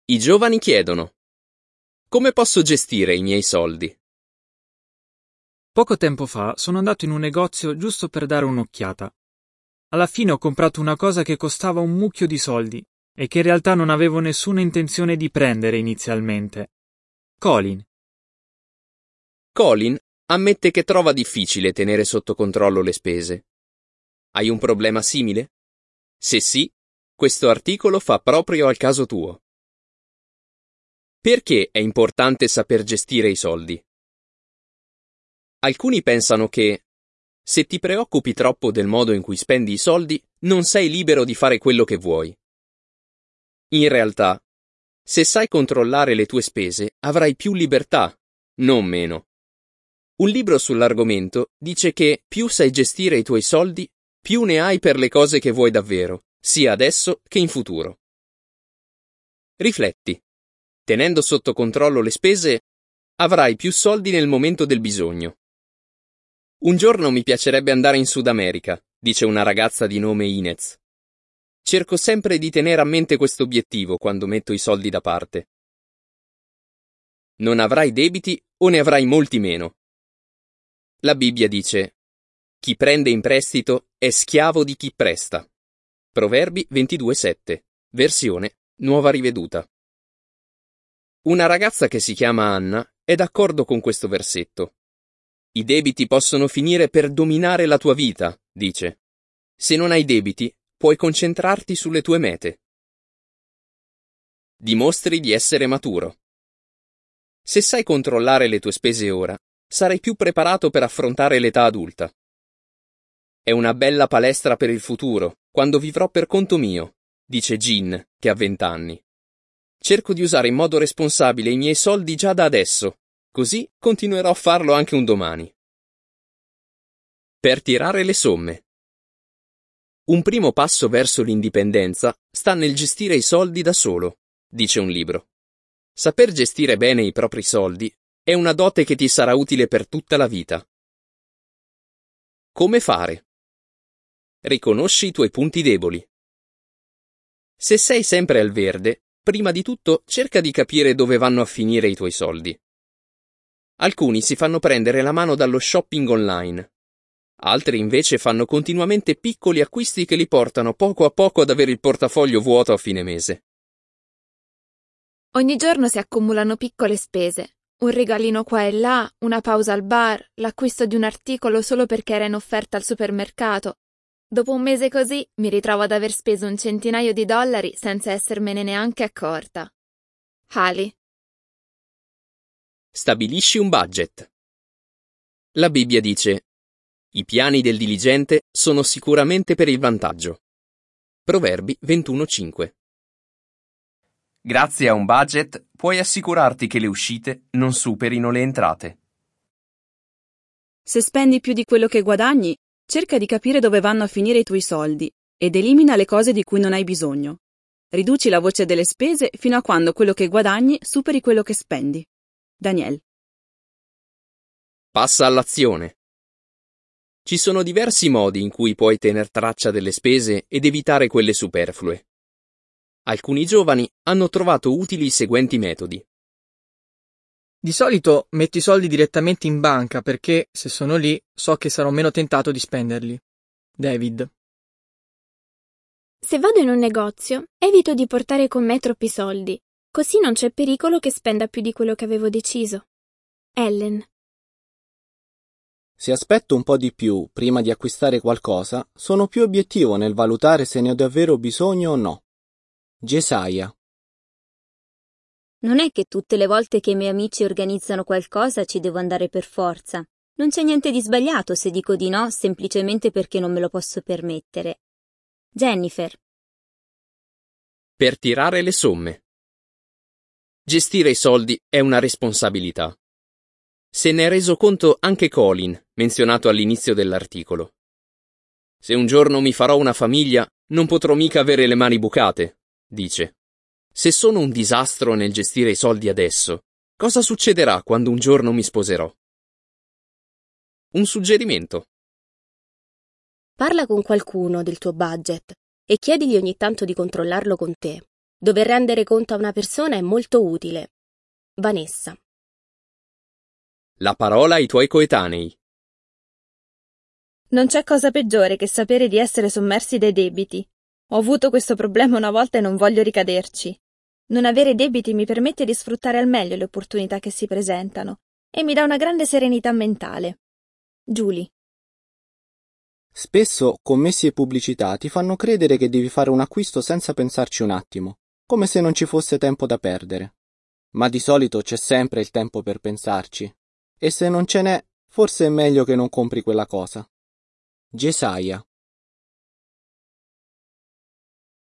I giovani chiedono: come posso gestire i miei soldi? Poco tempo fa sono andato in un negozio giusto per dare un'occhiata. Alla fine ho comprato una cosa che costava un mucchio di soldi e che in realtà non avevo nessuna intenzione di prendere inizialmente. Colin. Colin ammette che trova difficile tenere sotto controllo le spese. Hai un problema simile? Se sì, questo articolo fa proprio al caso tuo. Perché è importante saper gestire i soldi? Alcuni pensano che, se ti preoccupi troppo del modo in cui spendi i soldi, non sei libero di fare quello che vuoi. In realtà, se sai controllare le tue spese, avrai più libertà, non meno. Un libro sull'argomento dice che più sai gestire i tuoi soldi, più ne hai per le cose che vuoi davvero, sia adesso che in futuro. Rifletti. Tenendo sotto controllo le spese, avrai più soldi nel momento del bisogno. Un giorno mi piacerebbe andare in Sud America, dice una ragazza di nome Inez. Cerco sempre di tenere a mente questo obiettivo quando metto i soldi da parte. Non avrai debiti o ne avrai molti meno. La Bibbia dice: chi prende in prestito è schiavo di chi presta. Proverbi 22,7, versione Nuova Riveduta. Una ragazza che si chiama Anna è d'accordo con questo versetto. I debiti possono finire per dominare la tua vita, dice. Se non hai debiti, puoi concentrarti sulle tue mete. Dimostri di essere maturo. Se sai controllare le tue spese ora, sarai più preparato per affrontare l'età adulta. È una bella palestra per il futuro, quando vivrò per conto mio, dice Jean, che ha 20 anni. Cerco di usare in modo responsabile i miei soldi già da adesso, così continuerò a farlo anche un domani. Per tirare le somme. Un primo passo verso l'indipendenza sta nel gestire i soldi da solo, dice un libro. Saper gestire bene i propri soldi è una dote che ti sarà utile per tutta la vita. Come fare? Riconosci i tuoi punti deboli. Se sei sempre al verde, prima di tutto cerca di capire dove vanno a finire i tuoi soldi. Alcuni si fanno prendere la mano dallo shopping online. Altri invece fanno continuamente piccoli acquisti che li portano poco a poco ad avere il portafoglio vuoto a fine mese. Ogni giorno si accumulano piccole spese. Un regalino qua e là, una pausa al bar, l'acquisto di un articolo solo perché era in offerta al supermercato. Dopo un mese così mi ritrovo ad aver speso $100 senza essermene neanche accorta. Hali. Stabilisci un budget. La Bibbia dice: i piani del diligente sono sicuramente per il vantaggio. Proverbi 21,5. Grazie a un budget puoi assicurarti che le uscite non superino le entrate. Se spendi più di quello che guadagni, cerca di capire dove vanno a finire i tuoi soldi ed elimina le cose di cui non hai bisogno. Riduci la voce delle spese fino a quando quello che guadagni superi quello che spendi. Daniel. Passa all'azione. Ci sono diversi modi in cui puoi tener traccia delle spese ed evitare quelle superflue. Alcuni giovani hanno trovato utili i seguenti metodi. Di solito metto i soldi direttamente in banca perché, se sono lì, so che sarò meno tentato di spenderli. David. Se vado in un negozio, evito di portare con me troppi soldi, così non c'è pericolo che spenda più di quello che avevo deciso. Ellen. Se aspetto un po' di più prima di acquistare qualcosa, sono più obiettivo nel valutare se ne ho davvero bisogno o no. Jesaja. Non è che tutte le volte che i miei amici organizzano qualcosa ci devo andare per forza. Non c'è niente di sbagliato se dico di no semplicemente perché non me lo posso permettere. Jennifer. Per tirare le somme. Gestire i soldi è una responsabilità. Se ne è reso conto anche Colin, menzionato all'inizio dell'articolo. Se un giorno mi farò una famiglia, non potrò mica avere le mani bucate, dice. Se sono un disastro nel gestire i soldi adesso, cosa succederà quando un giorno mi sposerò? Un suggerimento. Parla con qualcuno del tuo budget e chiedigli ogni tanto di controllarlo con te. Dover rendere conto a una persona è molto utile. Vanessa. La parola ai tuoi coetanei. Non c'è cosa peggiore che sapere di essere sommersi dai debiti. Ho avuto questo problema una volta e non voglio ricaderci. Non avere debiti mi permette di sfruttare al meglio le opportunità che si presentano e mi dà una grande serenità mentale. Julie. Spesso commessi e pubblicità ti fanno credere che devi fare un acquisto senza pensarci un attimo, come se non ci fosse tempo da perdere. Ma di solito c'è sempre il tempo per pensarci. E se non ce n'è, forse è meglio che non compri quella cosa. Jesaja.